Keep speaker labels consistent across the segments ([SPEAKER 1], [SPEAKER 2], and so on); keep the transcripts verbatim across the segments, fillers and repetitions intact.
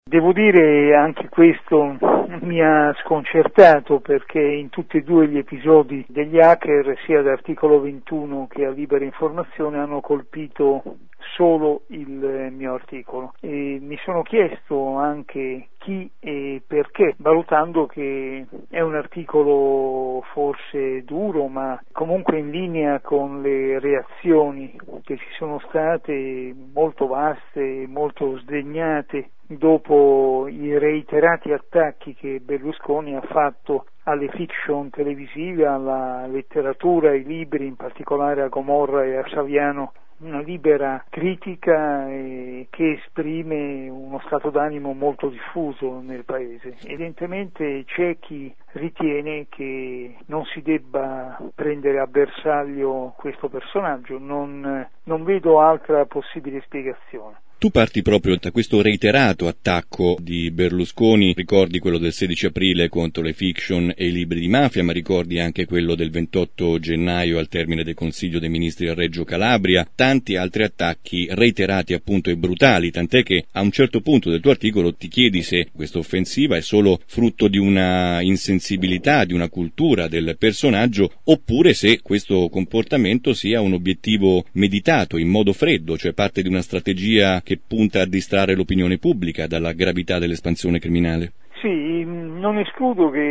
[SPEAKER 1] Devo dire anche questo mi ha sconcertato, perché in tutti e due gli episodi degli hacker, sia ad Articolo ventuno che a Libera Informazione, hanno colpito solo il mio articolo, e mi sono chiesto anche chi e perché, valutando che è un articolo forse duro, ma comunque in linea con le reazioni che ci sono state, molto vaste, molto sdegnate, dopo i reiterati attacchi che Berlusconi ha fatto alle fiction televisive, alla letteratura, ai libri, in particolare a Gomorra e a Saviano, una libera critica eh, che esprime uno stato d'animo molto diffuso nel Paese. Evidentemente c'è chi ritiene che non si debba prendere a bersaglio questo personaggio, non, non vedo altra possibile spiegazione.
[SPEAKER 2] Tu parti proprio da questo reiterato attacco di Berlusconi, ricordi quello del sedici aprile contro le fiction e i libri di mafia, ma ricordi anche quello del ventotto gennaio al termine del Consiglio dei Ministri a Reggio Calabria, tanti altri attacchi reiterati appunto e brutali, tant'è che a un certo punto del tuo articolo ti chiedi se questa offensiva è solo frutto di una insensibilità, di una cultura del personaggio, oppure se questo comportamento sia un obiettivo meditato in modo freddo, cioè parte di una strategia che punta a distrarre l'opinione pubblica dalla gravità dell'espansione criminale.
[SPEAKER 1] Sì, non escludo che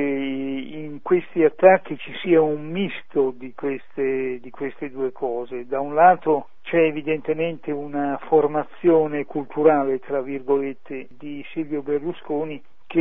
[SPEAKER 1] in questi attacchi ci sia un misto di queste, di queste due cose. Da un lato c'è evidentemente una formazione culturale, tra virgolette, di Silvio Berlusconi, che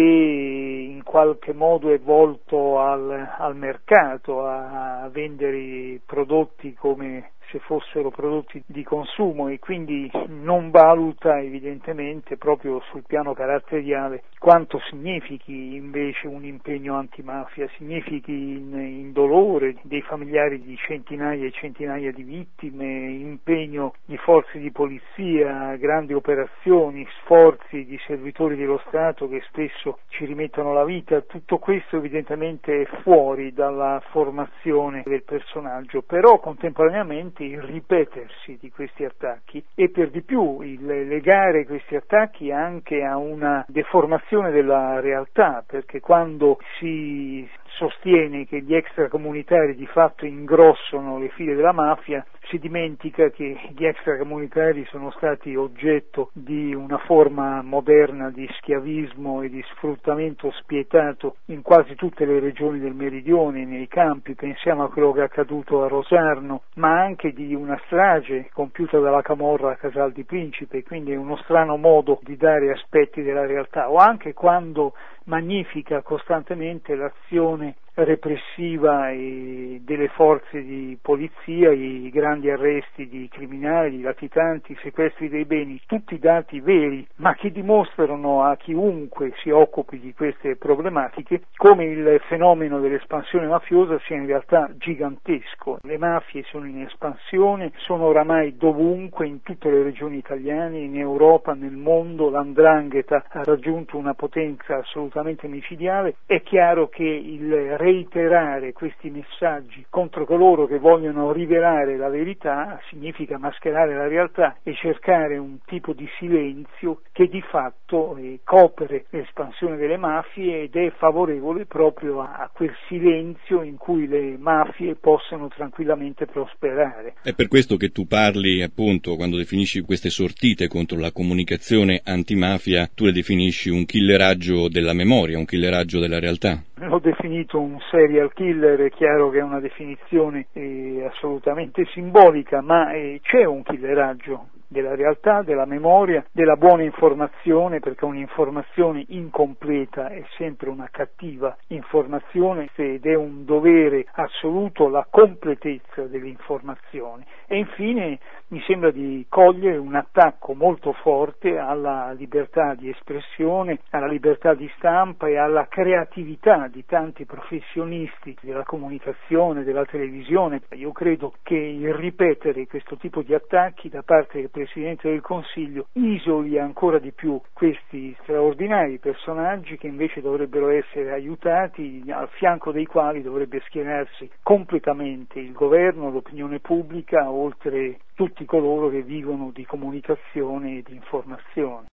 [SPEAKER 1] in qualche modo è volto al, al mercato, a vendere prodotti come se fossero prodotti di consumo, e quindi non valuta evidentemente proprio sul piano caratteriale quanto significhi invece un impegno antimafia, significhi in, in dolore dei familiari di centinaia e centinaia di vittime, impegno di forze di polizia, grandi operazioni, sforzi di servitori dello Stato che spesso ci rimettono la vita. Tutto questo evidentemente è fuori dalla formazione del personaggio, però contemporaneamente il ripetersi di questi attacchi, e per di più il legare questi attacchi anche a una deformazione della realtà, perché quando si sostiene che gli extracomunitari di fatto ingrossano le file della mafia, si dimentica che gli extracomunitari sono stati oggetto di una forma moderna di schiavismo e di sfruttamento spietato in quasi tutte le regioni del meridione, nei campi. Pensiamo a quello che è accaduto a Rosarno, ma anche di una strage compiuta dalla camorra a Casal di Principe, quindi è uno strano modo di dare aspetti della realtà, o anche quando magnifica costantemente l'azione repressiva e delle forze di polizia, i grandi arresti di criminali, latitanti, i sequestri dei beni, tutti dati veri, ma che dimostrano a chiunque si occupi di queste problematiche come il fenomeno dell'espansione mafiosa sia in realtà gigantesco. Le mafie sono in espansione, sono oramai dovunque, in tutte le regioni italiane, in Europa, nel mondo. L'andrangheta ha raggiunto una potenza assolutamente micidiale. È chiaro che il reiterare questi messaggi contro coloro che vogliono rivelare la verità significa mascherare la realtà e cercare un tipo di silenzio che di fatto eh, copre l'espansione delle mafie ed è favorevole proprio a, a quel silenzio in cui le mafie possono tranquillamente prosperare.
[SPEAKER 2] È per questo che tu parli, appunto, quando definisci queste sortite contro la comunicazione antimafia, tu le definisci un killeraggio della memoria, un killeraggio della realtà.
[SPEAKER 1] L'ho definito un serial killer, è chiaro che è una definizione eh, assolutamente simbolica, ma eh, c'è un killeraggio della realtà, della memoria, della buona informazione, perché un'informazione incompleta è sempre una cattiva informazione ed è un dovere assoluto la completezza dell'informazione. E infine mi sembra di cogliere un attacco molto forte alla libertà di espressione, alla libertà di stampa e alla creatività di tanti professionisti della comunicazione, della televisione. Io credo che il ripetere questo tipo di attacchi da parte del Presidente del Consiglio isoli ancora di più questi straordinari personaggi che invece dovrebbero essere aiutati, al fianco dei quali dovrebbe schierarsi completamente il governo, l'opinione pubblica, oltre tutti coloro che vivono di comunicazione e di informazione.